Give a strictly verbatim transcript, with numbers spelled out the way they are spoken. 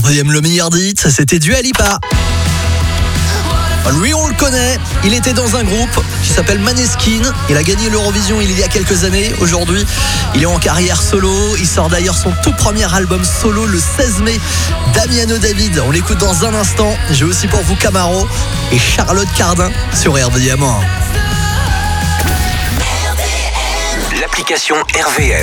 R D M, le meilleur des hits, c'était Dua Lipa. Lui, on le connaît, il était dans un groupe qui s'appelle Maneskin. Il a gagné l'Eurovision il y a quelques années. Aujourd'hui, il est en carrière solo. Il sort d'ailleurs son tout premier album solo le seize mai. Damiano David, on l'écoute dans un instant. J'ai aussi pour vous Camaro et Charlotte Cardin sur R D M. L'application R V M.